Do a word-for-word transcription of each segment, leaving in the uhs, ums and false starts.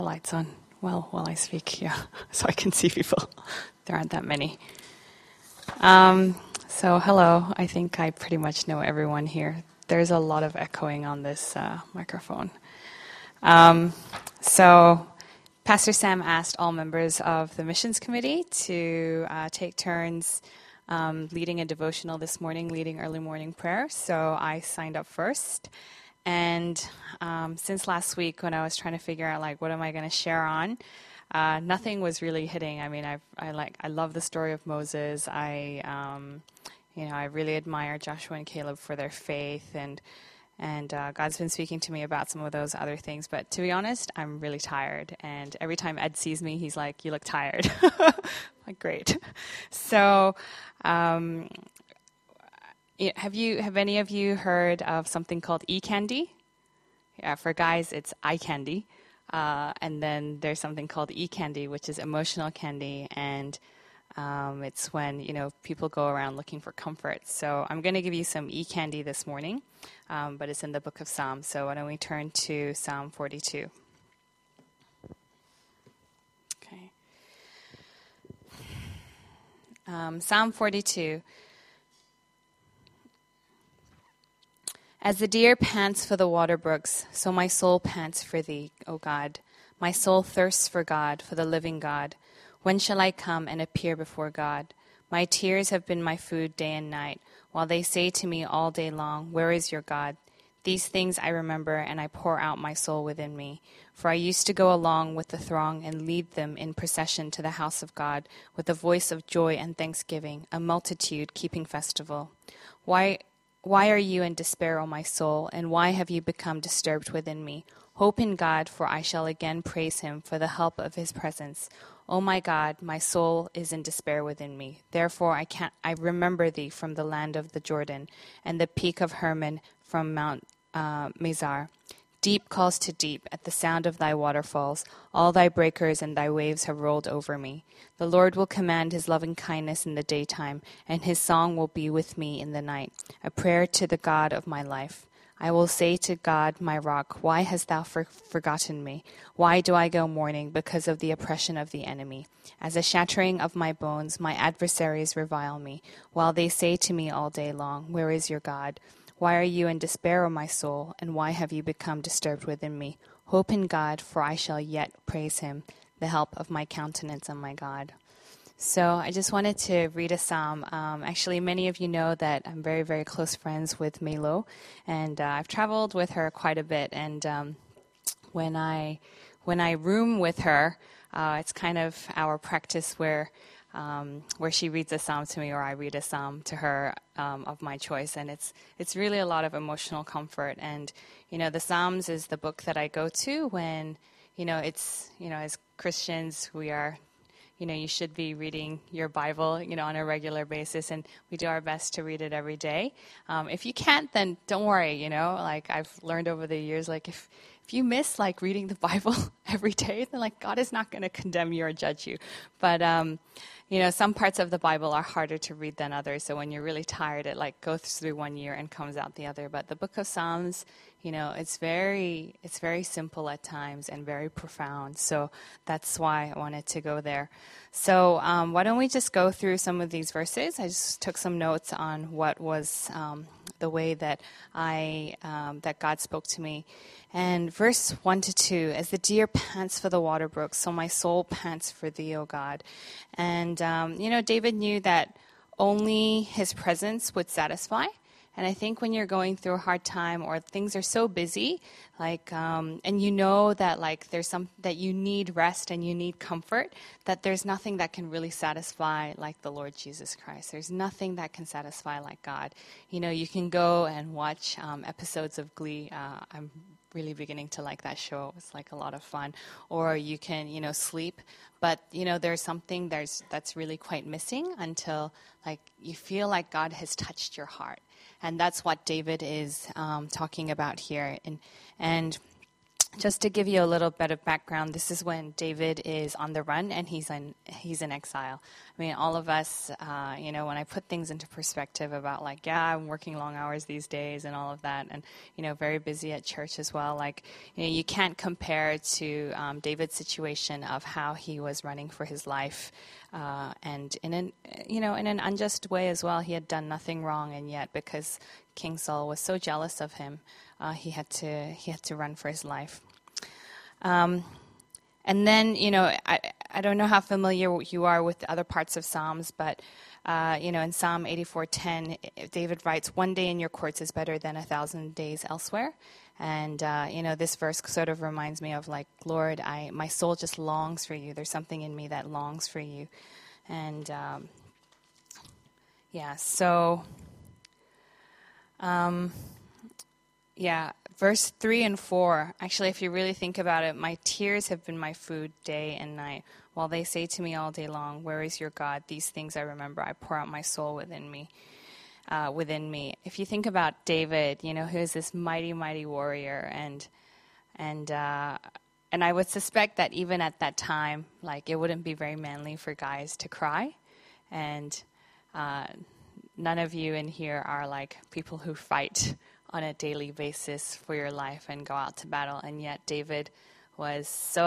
Lights on well while I speak, yeah, so I can see people. There aren't that many. Um, so hello, I think I pretty much know everyone here. There's a lot of echoing on this uh, microphone. Um, so Pastor Sam asked all members of the missions committee to uh, take turns um, leading a devotional this morning, leading early morning prayer. So I signed up first. And um, since last week, when I was trying to figure out, like, what am I going to share on, uh, nothing was really hitting. I mean, I I like I love the story of Moses. I um, you know I really admire Joshua and Caleb for their faith, and and uh, God's been speaking to me about some of those other things. But to be honest, I'm really tired. And every time Ed sees me, he's like, "You look tired." I'm like, great. So. Um, Have you? Have any of you heard of something called e-candy? Yeah, for guys, it's eye candy. Uh, and then there's something called e-candy, which is emotional candy. And um, it's when, you know, people go around looking for comfort. So I'm going to give you some e-candy this morning, um, but it's in the book of Psalms. So why don't we turn to Psalm forty-two. Okay. Um, Psalm forty-two. As the deer pants for the water brooks, so my soul pants for thee, O God. My soul thirsts for God, for the living God. When shall I come and appear before God? My tears have been my food day and night, while they say to me all day long, Where is your God? These things I remember, and I pour out my soul within me. For I used to go along with the throng and lead them in procession to the house of God, with a voice of joy and thanksgiving, a multitude keeping festival. Why... Why are you in despair, O my soul, and why have you become disturbed within me? Hope in God, for I shall again praise him for the help of his presence. O my God, my soul is in despair within me. Therefore I can't, I remember thee from the land of the Jordan, and the peak of Hermon from Mount uh, Mizar. Deep calls to deep at the sound of thy waterfalls. All thy breakers and thy waves have rolled over me. The Lord will command his loving kindness in the daytime, and his song will be with me in the night, a prayer to the God of my life. I will say to God, my rock, why hast thou for- forgotten me? Why do I go mourning because of the oppression of the enemy? As a shattering of my bones, my adversaries revile me, while they say to me all day long, Where is your God? Why are you in despair, O my soul, and why have you become disturbed within me? Hope in God, for I shall yet praise him, the help of my countenance and my God. So I just wanted to read a psalm. Um, actually, many of you know that I'm very, very close friends with Melo, and uh, I've traveled with her quite a bit. And um, when I when I room with her, uh, it's kind of our practice where Um, where she reads a psalm to me or I read a psalm to her um, of my choice. And it's it's really a lot of emotional comfort. And, you know, the Psalms is the book that I go to when, you know, it's, you know, as Christians, we are, you know, you should be reading your Bible, you know, on a regular basis. And we do our best to read it every day. Um, if you can't, then don't worry, you know, like I've learned over the years, like if, if you miss like reading the Bible every day, then like God is not going to condemn you or judge you. But, um, you know, some parts of the Bible are harder to read than others. So when you're really tired, it like goes through one year and comes out the other. But the book of Psalms, you know, it's very, it's very simple at times and very profound. So that's why I wanted to go there. So um, why don't we just go through some of these verses? I just took some notes on what was um, the way that I, um, that God spoke to me. And verse one to two, as the deer pants for the water brooks, so my soul pants for thee, O God. And, um, you know, David knew that only his presence would satisfy. And I think when you're going through a hard time or things are so busy, like, um, and you know that like there's some, that you need rest and you need comfort, that there's nothing that can really satisfy like the Lord Jesus Christ. There's nothing that can satisfy like God. You know, you can go and watch um, episodes of Glee. Uh, I'm really beginning to like that show. It's like a lot of fun. Or you can, you know, sleep. But, you know, there's something there's that's really quite missing until like you feel like God has touched your heart. And that's what David is um, talking about here. And, and just to give you a little bit of background, this is when David is on the run and he's in he's in exile. I mean, all of us, uh, you know, when I put things into perspective about like, yeah, I'm working long hours these days and all of that, and you know, very busy at church as well. Like, you know, you can't compare to um, David's situation of how he was running for his life, uh, and in an you know in an unjust way as well. He had done nothing wrong, and yet because King Saul was so jealous of him, uh, he had to he had to run for his life. Um, and then, you know, I, I don't know how familiar you are with other parts of Psalms, but, uh, you know, in Psalm eighty-four ten, David writes, "One day in your courts is better than a thousand days elsewhere." And, uh, you know, this verse sort of reminds me of, like, Lord, I my soul just longs for you. There's something in me that longs for you. And, um, yeah, so, um, yeah. Verse three and four, actually, if you really think about it, my tears have been my food day and night. While they say to me all day long, where is your God? These things I remember. I pour out my soul within me. Uh, within me. If you think about David, you know, who is this mighty, mighty warrior, and and uh, and I would suspect that even at that time, like, it wouldn't be very manly for guys to cry. And uh, none of you in here are like people who fight on a daily basis for your life and go out to battle. And yet David was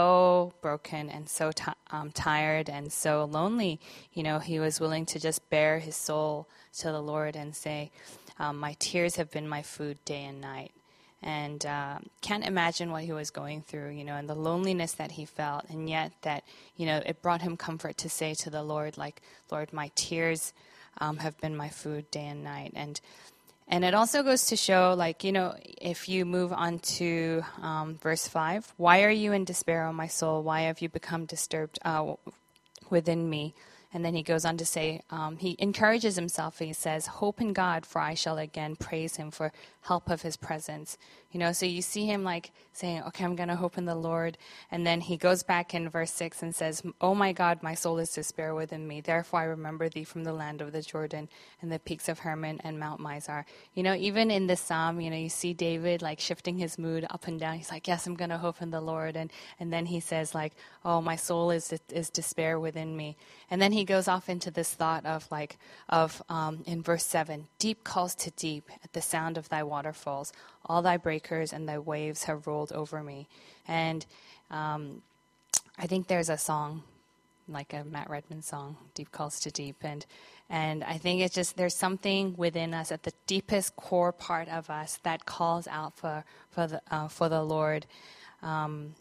so broken and so t- um, tired and so lonely. You know, he was willing to just bare his soul to the Lord and say, um, my tears have been my food day and night. And uh, can't imagine what he was going through, you know, and the loneliness that he felt. And yet that, you know, it brought him comfort to say to the Lord, like, Lord, my tears um, have been my food day and night. And And it also goes to show, like, you know, if you move on to um, verse five, why are you in despair, O my soul? Why have you become disturbed uh, within me? And then he goes on to say, um, he encourages himself. He says, hope in God, for I shall again praise him for help of his presence. You know, so you see him like saying, okay, I'm going to hope in the Lord. And then he goes back in verse six and says, oh my God, my soul is despair within me. Therefore I remember thee from the land of the Jordan and the peaks of Hermon and Mount Mizar. You know, even in this psalm, you know, you see David like shifting his mood up and down. He's like, yes, I'm going to hope in the Lord. And and then he says like, oh, my soul is is despair within me. And then he goes off into this thought of like, of um, in verse seven, deep calls to deep at the sound of thy waterfalls. All thy breakers and thy waves have rolled over me. And um, I think there's a song, like a Matt Redman song, Deep Calls to Deep. And and I think it's just, there's something within us at the deepest core part of us that calls out for, for, the, uh, for the Lord. Um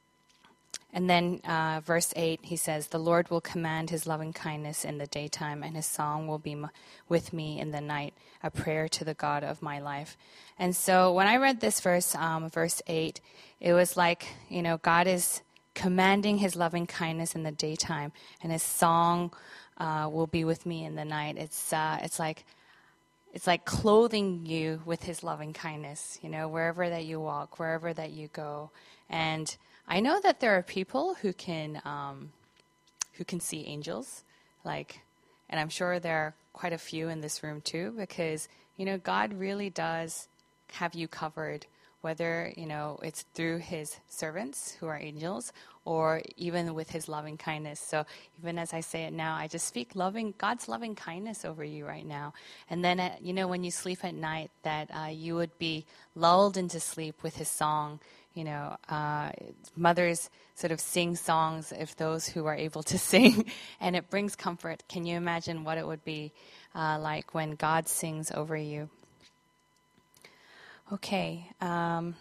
And then uh, verse eight, he says, the Lord will command his loving kindness in the daytime, and his song will be m- with me in the night, a prayer to the God of my life. And so when I read this verse, um, verse eight, it was like, you know, God is commanding his loving kindness in the daytime, and his song uh, will be with me in the night. It's uh, it's like it's like clothing you with his loving kindness, you know, wherever that you walk, wherever that you go. And I know that there are people who can um, who can see angels, like, and I'm sure there are quite a few in this room too, because, you know, God really does have you covered, whether, you know, it's through his servants who are angels or even with his loving kindness. So even as I say it now, I just speak loving God's loving kindness over you right now. And then, uh, you know, when you sleep at night, that uh, you would be lulled into sleep with his song. You know, uh, mothers sort of sing songs if those who are able to sing, and it brings comfort. Can you imagine what it would be uh, like when God sings over you? Okay. Um,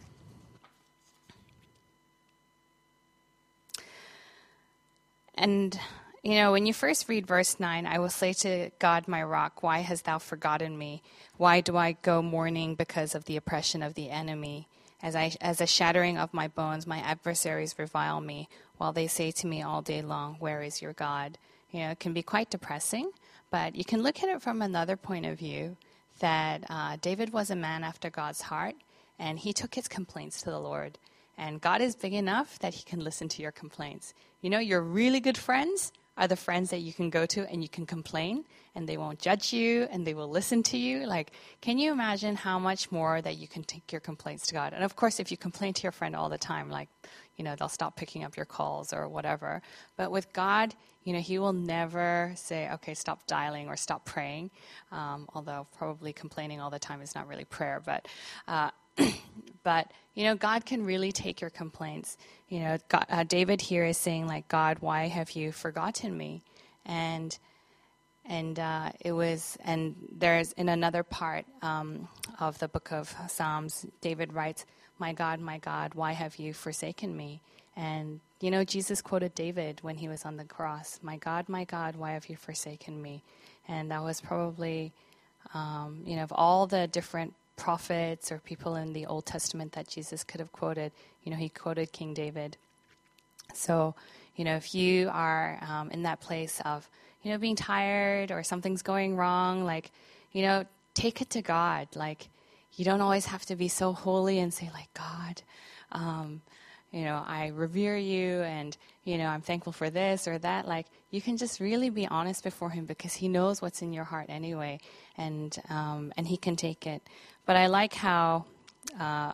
and, you know, when you first read verse nine, I will say to God, my rock, why hast thou forgotten me? Why do I go mourning because of the oppression of the enemy? As I, as a shattering of my bones, my adversaries revile me, while they say to me all day long, where is your God? You know, it can be quite depressing, but you can look at it from another point of view, that uh, David was a man after God's heart, and he took his complaints to the Lord. And God is big enough that he can listen to your complaints. You know, your really good friends are the friends that you can go to and you can complain and they won't judge you and they will listen to you. Like, can you imagine how much more that you can take your complaints to God? And of course, if you complain to your friend all the time, like, you know, they'll stop picking up your calls or whatever. But with God, you know, he will never say, okay, stop dialing or stop praying. Um, although probably complaining all the time is not really prayer. But, uh, but you know, God can really take your complaints. You know, God, uh, David here is saying, like, God, why have you forgotten me? And and uh, it was, and there's in another part um, of the book of Psalms, David writes, my God, my God, why have you forsaken me? And, you know, Jesus quoted David when he was on the cross, my God, my God, why have you forsaken me? And that was probably, um, you know, of all the different prophets or people in the Old Testament that Jesus could have quoted, you know, he quoted King David. So, you know, if you are um, in that place of, you know, being tired or something's going wrong, like, you know, take it to God. Like, you don't always have to be so holy and say, like, God, um, you know, I revere you and, you know, I'm thankful for this or that. Like, you can just really be honest before him because he knows what's in your heart anyway, and um, and he can take it. But I like how uh,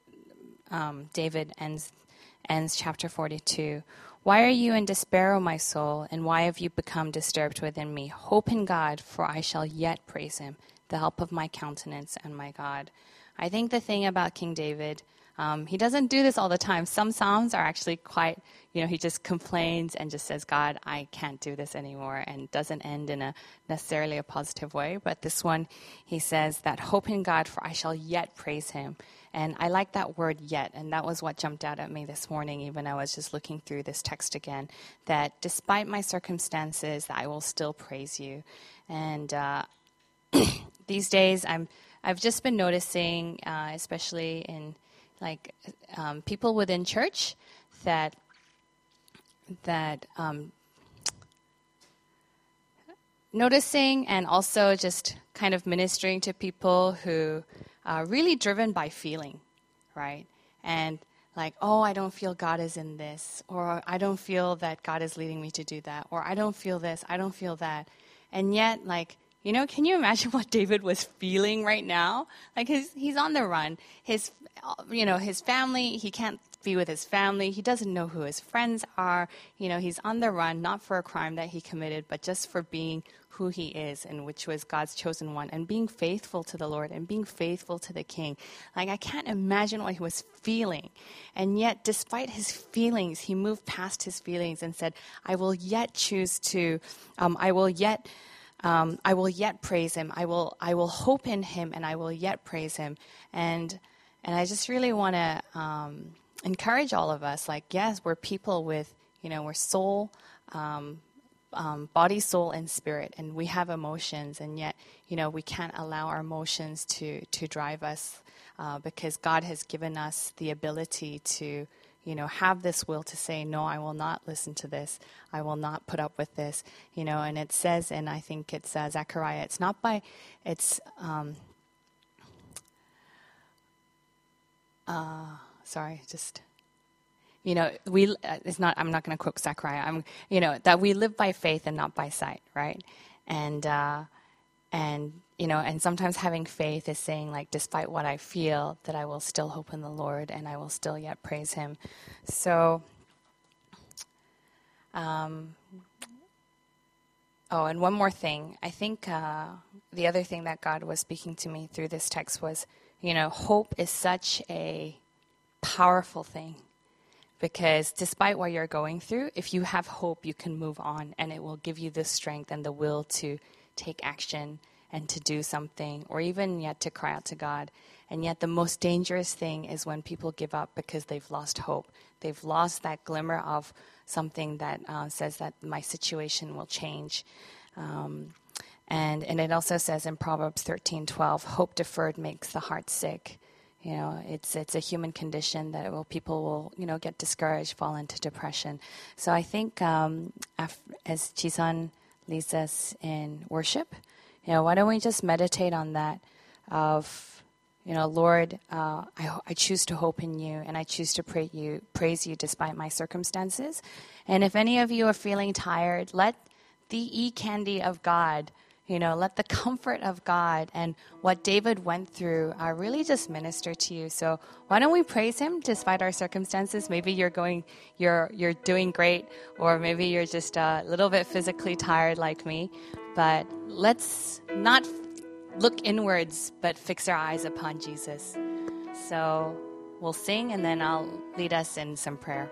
um, David ends ends chapter forty-two. Why are you in despair, O my soul, and why have you become disturbed within me? Hope in God, for I shall yet praise him, the help of my countenance and my God. I think the thing about King David, um, he doesn't do this all the time. Some psalms are actually quite, you know, he just complains and just says, God, I can't do this anymore, and doesn't end in a necessarily a positive way. But this one, he says that hope in God, for I shall yet praise him. And I like that word yet, and that was what jumped out at me this morning, even I was just looking through this text again, that despite my circumstances, I will still praise you. And uh, these days, I'm, I've just been noticing, uh, especially in like um, people within church, that that um, noticing and also just kind of ministering to people who are really driven by feeling, right? And like, oh, I don't feel God is in this, or I don't feel that God is leading me to do that, or I don't feel this, I don't feel that. And yet, like, you know, can you imagine what David was feeling right now? Like, his, he's on the run. His, you know, his family, he can't be with his family. He doesn't know who his friends are. You know, he's on the run, not for a crime that he committed, but just for being who he is, and which was God's chosen one, and being faithful to the Lord and being faithful to the King. Like, I can't imagine what he was feeling. And yet, despite his feelings, he moved past his feelings and said, I will yet choose to, um, I will yet... Um, I will yet praise him. I will I will hope in him, and I will yet praise him. And and I just really want to um, encourage all of us. Like, yes, we're people with, you know, we're soul, um, um, body, soul, and spirit, and we have emotions. And yet, you know, we can't allow our emotions to to drive us, uh, because God has given us the ability to, you know, have this will to say, no, I will not listen to this. I will not put up with this. You know, and it says, and I think it's uh, Zechariah, it's not by, it's, um, uh, sorry, just, you know, we, uh, it's not, I'm not going to quote Zechariah. I'm, you know, that we live by faith and not by sight, right? And, uh, and, you know, and sometimes having faith is saying, like, despite what I feel, that I will still hope in the Lord and I will still yet praise him. So, um, oh, and one more thing. I think uh, the other thing that God was speaking to me through this text was, you know, hope is such a powerful thing. Because despite what you're going through, if you have hope, you can move on, and it will give you the strength and the will to take action and to do something, or even yet to cry out to God. And yet the most dangerous thing is when people give up because they've lost hope. They've lost that glimmer of something that uh, says that my situation will change. Um, and, and it also says in Proverbs thirteen twelve, hope deferred makes the heart sick. You know, it's it's a human condition that will, people will, you know, get discouraged, fall into depression. So I think um, af- as Jisun leads us in worship, you know, why don't we just meditate on that of, you know, Lord, uh, I, I choose to hope in you, and I choose to pray you, praise you despite my circumstances. And if any of you are feeling tired, let the e-candy of God, you know, let the comfort of God and what David went through uh, really just minister to you. So why don't we praise him despite our circumstances? Maybe you're going, you're you're doing great, or maybe you're just a little bit physically tired like me. But let's not look inwards, but fix our eyes upon Jesus. So we'll sing, and then I'll lead us in some prayer.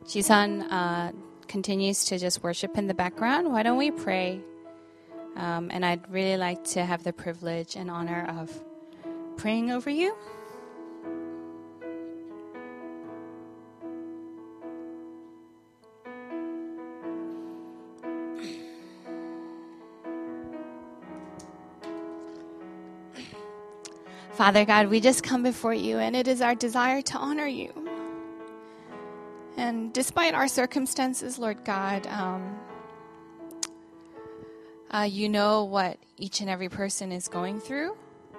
Jisan uh, continues to just worship in the background, why don't we pray? Um, and I'd really like to have the privilege and honor of praying over you. Father God, we just come before you, and it is our desire to honor you. And despite our circumstances, Lord God, um, uh, you know what each and every person is going through.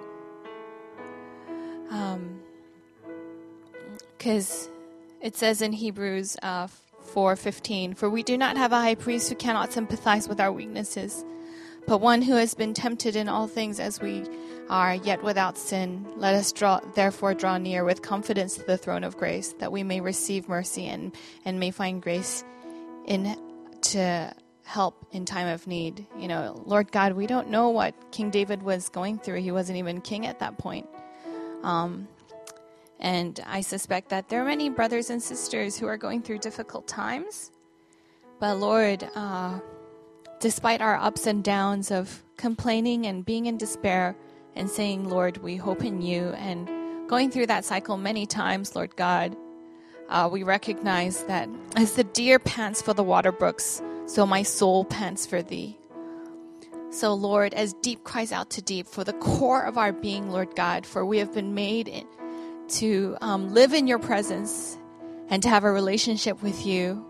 Because um, it says in Hebrews uh, four fifteen, "For we do not have a high priest who cannot sympathize with our weaknesses, but one who has been tempted in all things as we are, yet without sin. Let us draw, therefore draw near with confidence to the throne of grace, that we may receive mercy and, and may find grace in to help in time of need." You know, Lord God, we don't know what King David was going through. He wasn't even king at that point. Um, and I suspect that there are many brothers and sisters who are going through difficult times. But Lord, uh, despite our ups and downs of complaining and being in despair and saying, Lord, we hope in you, and going through that cycle many times, Lord God, uh, we recognize that as the deer pants for the water brooks, so my soul pants for thee. So, Lord, as deep cries out to deep, for the core of our being, Lord God, for we have been made in, to um, live in your presence and to have a relationship with you.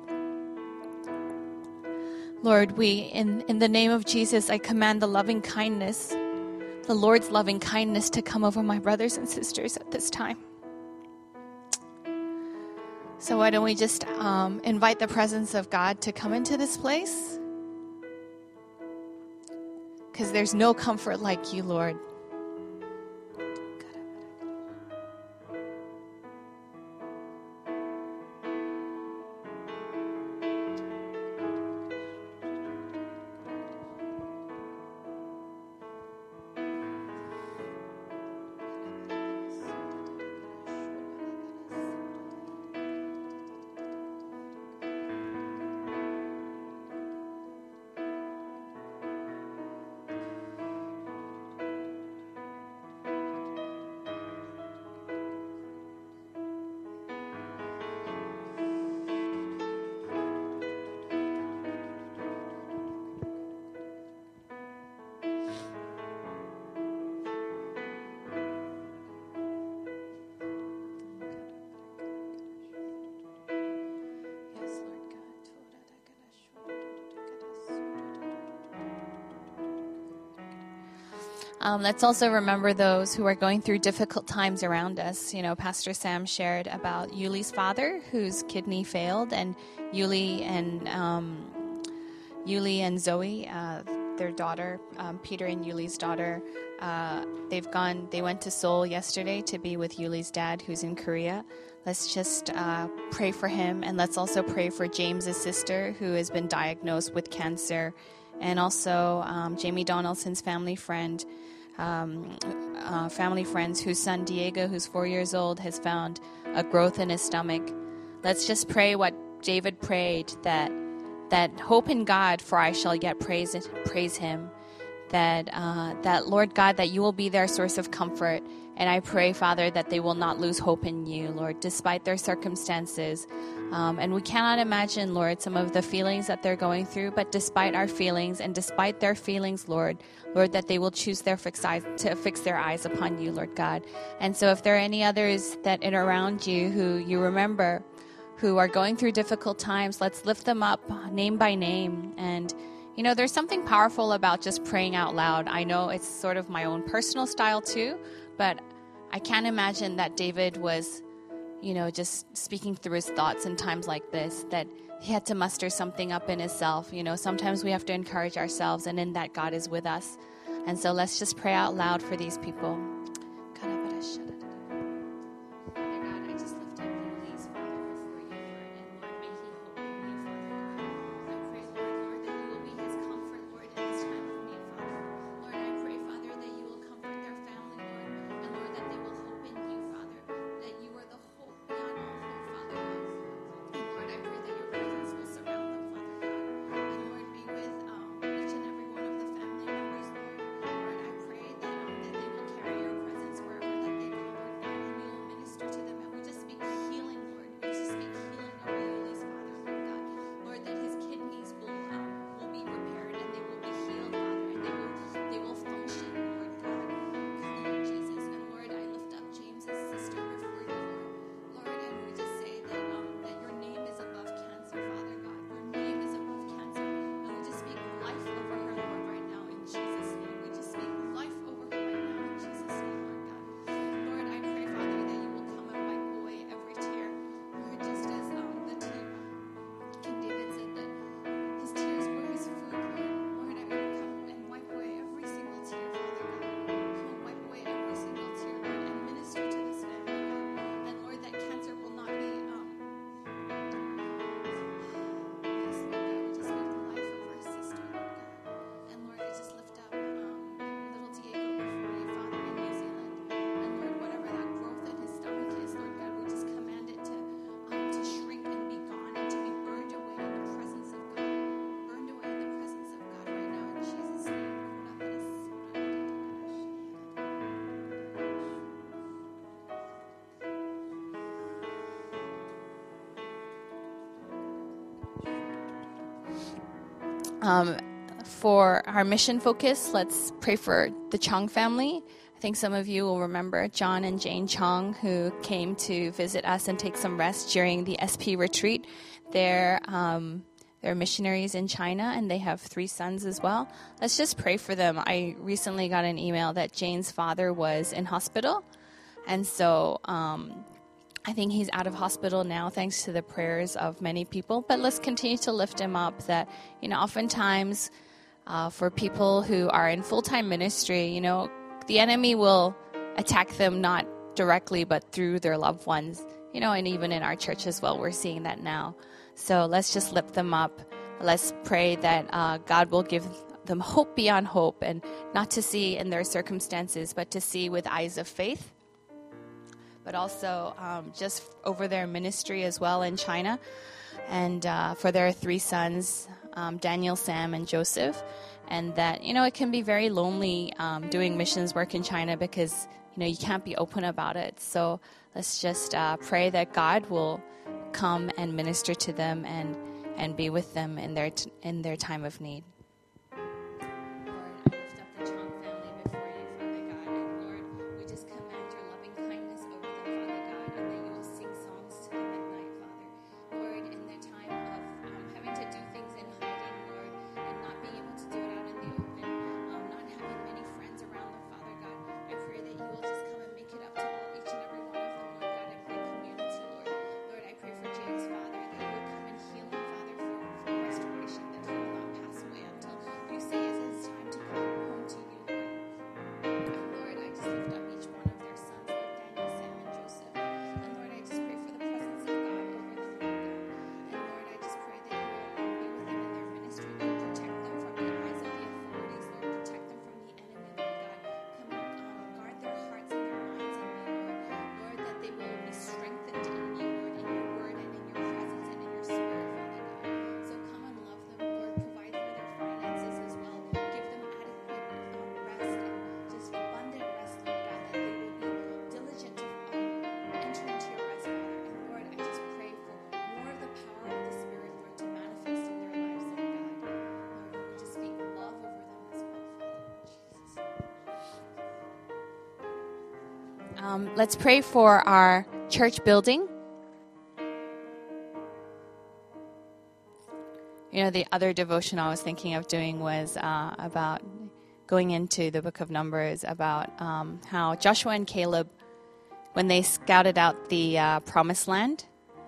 Lord, we, in, in the name of Jesus, I command the loving kindness, the Lord's loving kindness to come over my brothers and sisters at this time. So why don't we just um, invite the presence of God to come into this place? Because there's no comfort like you, Lord. Um, let's also remember those who are going through difficult times around us. You know, Pastor Sam shared about Yuli's father, whose kidney failed, and Yuli and um, Yuli and Zoe, uh, their daughter, um, Peter and Yuli's daughter. Uh, they've gone. They went to Seoul yesterday to be with Yuli's dad, who's in Korea. Let's just uh, pray for him, and let's also pray for James's sister, who has been diagnosed with cancer, and also um, Jamie Donaldson's family friend. Um, uh, family friends whose son Diego, who's four years old, has found a growth in his stomach. Let's just pray what David prayed, that that hope in God, for I shall yet praise it, praise him. That uh, that Lord God, that you will be their source of comfort. And I pray, Father, that they will not lose hope in you, Lord, despite their circumstances. Um, and we cannot imagine, Lord, some of the feelings that they're going through, but despite our feelings and despite their feelings, Lord, Lord, that they will choose their fix eyes, to fix their eyes upon you, Lord God. And so if there are any others that are around you who you remember, who are going through difficult times, let's lift them up name by name. And, you know, there's something powerful about just praying out loud. I know it's sort of my own personal style too, but I can't imagine that David was, you know, just speaking through his thoughts in times like this, that he had to muster something up in himself. You know, sometimes we have to encourage ourselves, and in that God is with us. And so let's just pray out loud for these people. Um, for our mission focus, let's pray for the Chong family. I think some of you will remember John and Jane Chong, who came to visit us and take some rest during the S P retreat. They're, um, they're missionaries in China, and they have three sons as well. Let's just pray for them. I recently got an email that Jane's father was in hospital, and so um, I think he's out of hospital now thanks to the prayers of many people. But let's continue to lift him up that, you know, oftentimes uh, for people who are in full-time ministry, you know, the enemy will attack them not directly but through their loved ones, you know, and even in our church as well, we're seeing that now. So let's just lift them up. Let's pray that uh, God will give them hope beyond hope, and not to see in their circumstances, but to see with eyes of faith. But also um, just over their ministry as well in China, and uh, for their three sons, um, Daniel, Sam, and Joseph. And that, you know, it can be very lonely um, doing missions work in China because, you know, you can't be open about it. So let's just uh, pray that God will come and minister to them and, and be with them in their t- in their time of need. Um, let's pray for our church building. You know, the other devotion I was thinking of doing was uh, about going into the book of Numbers, about um, how Joshua and Caleb, when they scouted out the uh, promised land,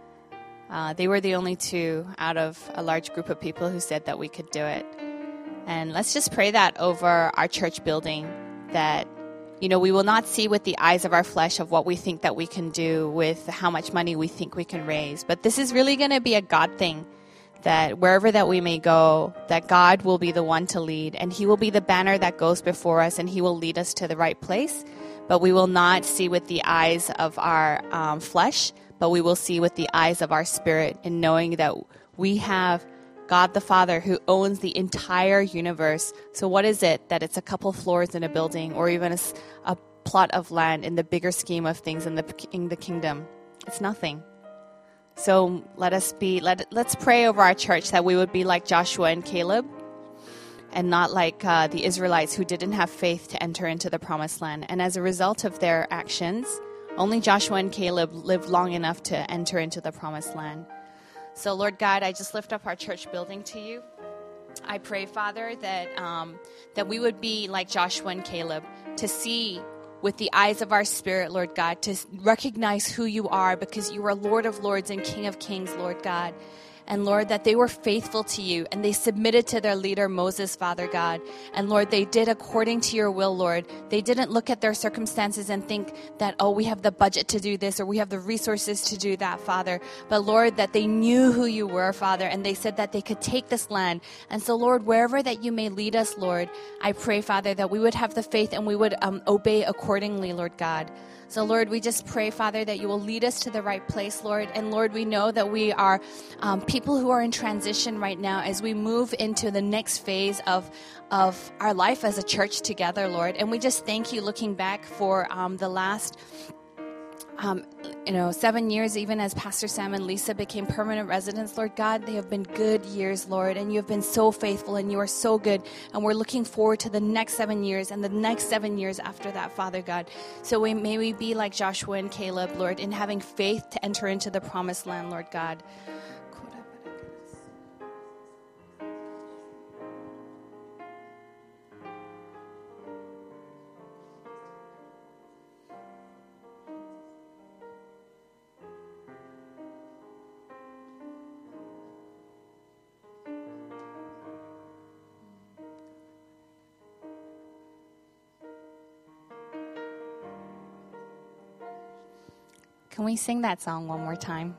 uh, they were the only two out of a large group of people who said that we could do it. And let's just pray that over our church building, that, you know, we will not see with the eyes of our flesh of what we think that we can do with how much money we think we can raise. But this is really going to be a God thing, that wherever that we may go, that God will be the one to lead, and He will be the banner that goes before us, and He will lead us to the right place. But we will not see with the eyes of our um, flesh, but we will see with the eyes of our spirit, in knowing that we have God the Father who owns the entire universe. So what is it that it's a couple floors in a building, or even a, a plot of land in the bigger scheme of things in the in the kingdom? It's nothing. So let us be, let, let's pray over our church that we would be like Joshua and Caleb, and not like uh, the Israelites who didn't have faith to enter into the promised land. And as a result of their actions, only Joshua and Caleb lived long enough to enter into the promised land. So Lord God, I just lift up our church building to you. I pray, Father, that um, that we would be like Joshua and Caleb, to see with the eyes of our spirit, Lord God, to recognize who you are, because you are Lord of Lords and King of Kings, Lord God. And Lord, that they were faithful to you, and they submitted to their leader, Moses, Father God. And Lord, they did according to your will, Lord. They didn't look at their circumstances and think that, oh, we have the budget to do this, or we have the resources to do that, Father. But Lord, that they knew who you were, Father, and they said that they could take this land. And so, Lord, wherever that you may lead us, Lord, I pray, Father, that we would have the faith and we would um, obey accordingly, Lord God. So, Lord, we just pray, Father, that you will lead us to the right place, Lord. And, Lord, we know that we are um, people who are in transition right now as we move into the next phase of of our life as a church together, Lord. And we just thank you, looking back for um, the last um, you know, seven years, even as Pastor Sam and Lisa became permanent residents, Lord God, they have been good years, Lord, and you have been so faithful and you are so good. And we're looking forward to the next seven years and the next seven years after that, Father God. So we, may we be like Joshua and Caleb, Lord, in having faith to enter into the promised land, Lord God. Can we sing that song one more time?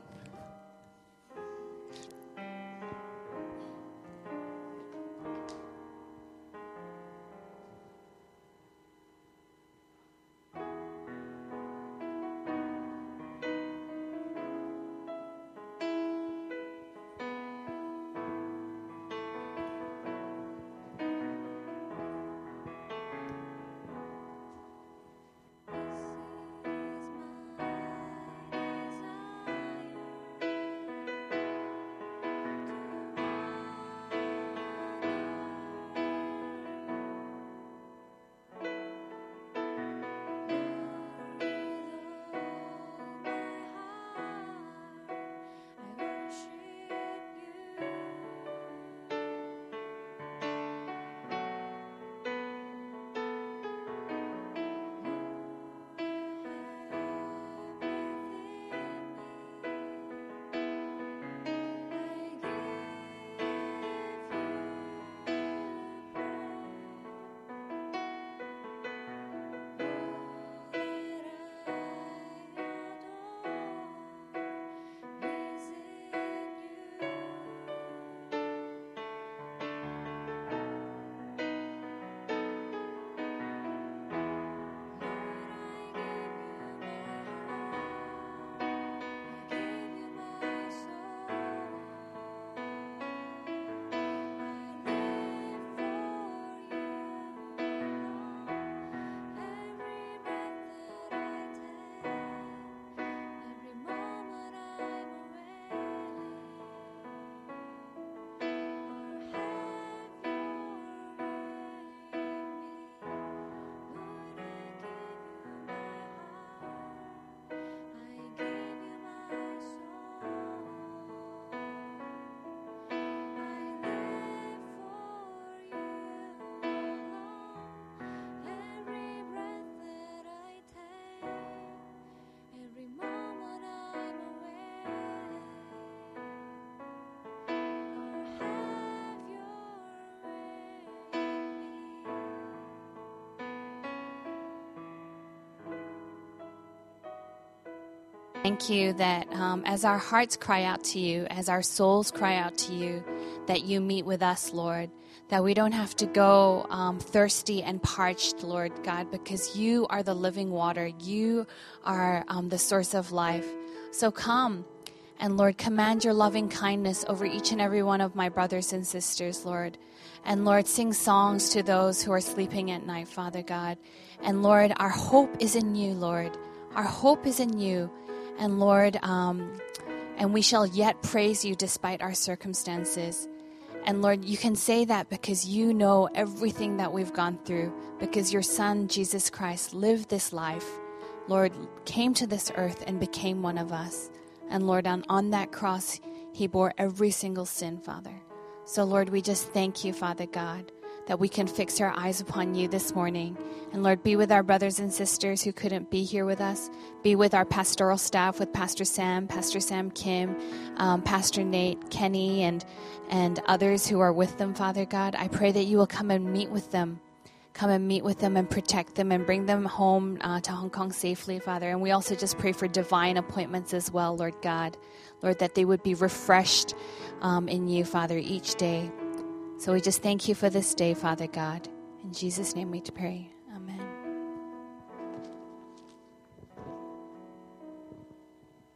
Thank you that um, as our hearts cry out to you, as our souls cry out to you, that you meet with us, Lord, that we don't have to go um, thirsty and parched, Lord God, because you are the living water. You are um, the source of life. So come and, Lord, command your loving kindness over each and every one of my brothers and sisters, Lord. And, Lord, sing songs to those who are sleeping at night, Father God. And, Lord, our hope is in you, Lord. Our hope is in you. And Lord, um, and we shall yet praise you despite our circumstances. And Lord, you can say that because you know everything that we've gone through, because your Son, Jesus Christ, lived this life, Lord, came to this earth and became one of us. And Lord, on, on that cross, he bore every single sin, Father. So Lord, we just thank you, Father God, that we can fix our eyes upon you this morning. And Lord, be with our brothers and sisters who couldn't be here with us. Be with our pastoral staff, with Pastor Sam, Pastor Sam Kim, um, Pastor Nate, Kenny, and, and others who are with them, Father God. I pray that you will come and meet with them. Come and meet with them and protect them and bring them home uh, to Hong Kong safely, Father. And we also just pray for divine appointments as well, Lord God. Lord, that they would be refreshed um, in you, Father, each day. So we just thank you for this day, Father God. In Jesus' name we pray.